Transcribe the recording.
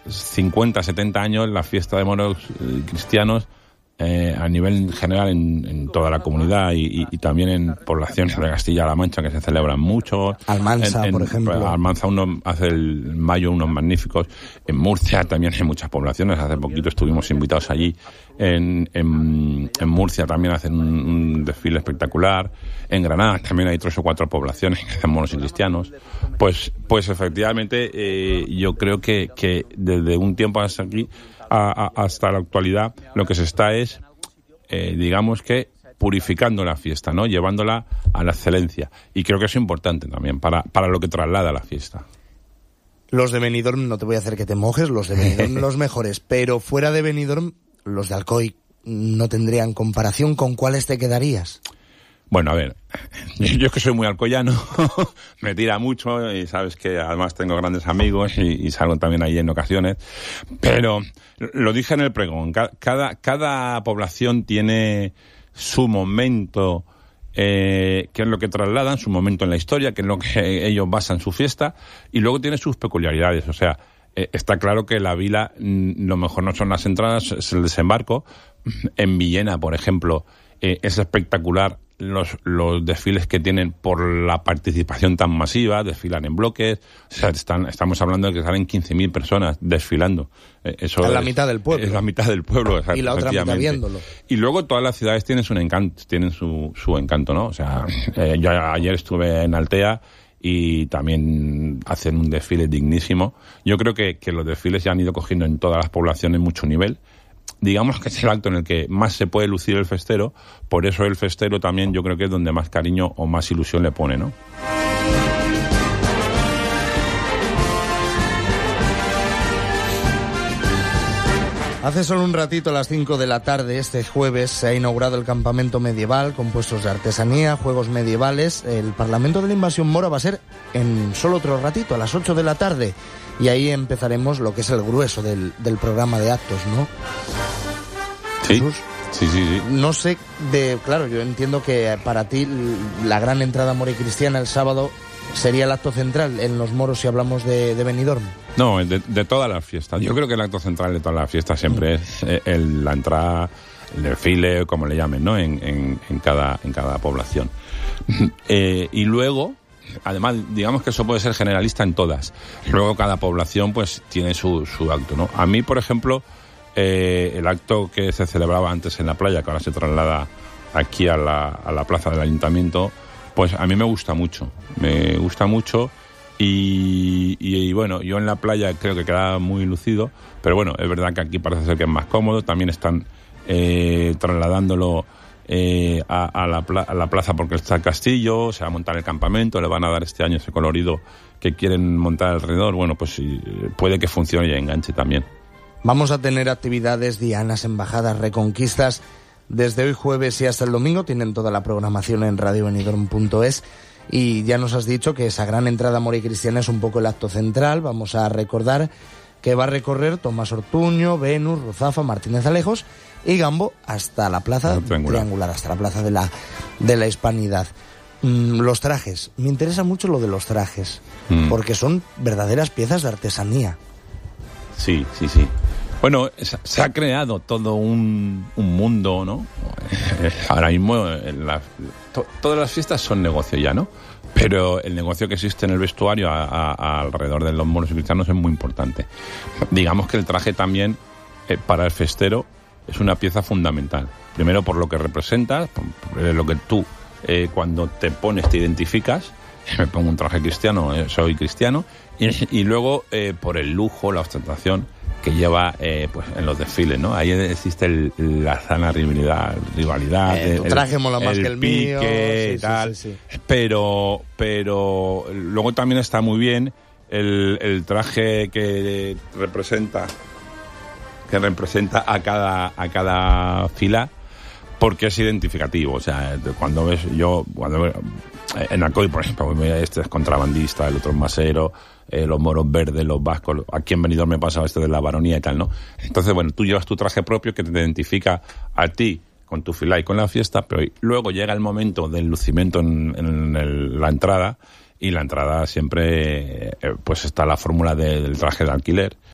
50, 70 años la fiesta de moros cristianos a nivel general en toda la comunidad y también en poblaciones de Castilla-La Mancha que se celebran mucho. Almansa, por ejemplo. Almansa hace en mayo unos magníficos. En Murcia también hay muchas poblaciones. Hace poquito estuvimos invitados allí. En Murcia también hacen un desfile espectacular. En Granada también hay 3 o 4 poblaciones que hacen moros y cristianos. Pues efectivamente yo creo que desde un tiempo hasta aquí hasta la actualidad lo que se está es digamos que purificando la fiesta, ¿no? Llevándola a la excelencia, y creo que es importante también para lo que traslada la fiesta. Los de Benidorm, no te voy a hacer que te mojes, los de Benidorm los mejores, pero fuera de Benidorm los de Alcoy no tendrían comparación. ¿Con cuáles te quedarías? Bueno, a ver, yo es que soy muy alcoyano, me tira mucho y sabes que además tengo grandes amigos y salgo también ahí en ocasiones, pero lo dije en el pregón, cada población tiene su momento, que es lo que trasladan, su momento en la historia, que es lo que ellos basan su fiesta, y luego tiene sus peculiaridades, o sea, está claro que la vila, lo mejor no son las entradas, es el desembarco. En Villena, por ejemplo, es espectacular los desfiles que tienen por la participación tan masiva, desfilan en bloques, o sea, estamos hablando de que salen 15.000 personas desfilando. Eso es la mitad del pueblo. Es la mitad del pueblo, y la otra mitad viéndolo. Y luego todas las ciudades tienen su encanto, ¿no? O sea, yo ayer estuve en Altea y también hacen un desfile dignísimo. Yo creo que los desfiles ya han ido cogiendo en todas las poblaciones mucho nivel. Digamos que es el acto en el que más se puede lucir el festero, por eso el festero también yo creo que es donde más cariño o más ilusión le pone, ¿no? Hace solo un ratito, a las 5 de la tarde, este jueves, se ha inaugurado el campamento medieval con puestos de artesanía, juegos medievales. El Parlamento de la Invasión Mora va a ser en solo otro ratito, a las 8 de la tarde. Y ahí empezaremos lo que es el grueso del programa de actos, ¿no? Sí. Jesús. Sí. No sé, claro, yo entiendo que para ti la gran entrada moricristiana el sábado sería el acto central en los moros si hablamos de Benidorm. No, de todas las fiestas. Yo creo que el acto central de todas las fiestas siempre es la entrada, el desfile, como le llamen, ¿no? En cada población. Y luego, además, digamos que eso puede ser generalista en todas. Luego cada población pues tiene su acto, ¿no? A mí, por ejemplo, el acto que se celebraba antes en la playa, que ahora se traslada aquí a la plaza del ayuntamiento, pues a mí me gusta mucho y bueno, yo en la playa creo que queda muy lucido, pero bueno, es verdad que aquí parece ser que es más cómodo. También están trasladándolo a la plaza porque está el castillo, se va a montar el campamento, le van a dar este año ese colorido que quieren montar alrededor. Bueno, pues puede que funcione y enganche también. Vamos a tener actividades, dianas, embajadas, reconquistas. Desde hoy jueves y hasta el domingo tienen toda la programación en radiobenidorm.es. Y ya nos has dicho que esa gran entrada moricristiana es un poco el acto central. Vamos a recordar que va a recorrer Tomás Ortuño, Venus, Ruzafa, Martínez Alejos y Gambo hasta la plaza triangular, hasta la plaza de la Hispanidad. Los trajes, me interesa mucho lo de los trajes, porque son verdaderas piezas de artesanía. Sí. Bueno, se ha creado todo un mundo, ¿no? Ahora mismo todas las fiestas son negocio ya, ¿no? Pero el negocio que existe en el vestuario alrededor de los moros y cristianos es muy importante. Digamos que el traje también, para el festero, es una pieza fundamental. Primero por lo que representas, por lo que tú cuando te pones te identificas. Me pongo un traje cristiano, soy cristiano. Y luego por el lujo, la ostentación que lleva pues en los desfiles, ¿no? Ahí existe la sana rivalidad. Tu traje mola más que el mío. Sí, tal. Sí. Pero luego también está muy bien el traje que representa a cada fila, porque es identificativo. O sea, cuando ves en Alcoy, por ejemplo, este es contrabandista, el otro es masero, los moros verdes, los vascos, aquí en Benidorm me pasa de la baronía y tal, ¿no? Entonces, bueno, tú llevas tu traje propio que te identifica a ti con tu fila y con la fiesta, pero luego llega el momento del lucimiento en la entrada, y la entrada siempre pues está la fórmula del traje de alquiler,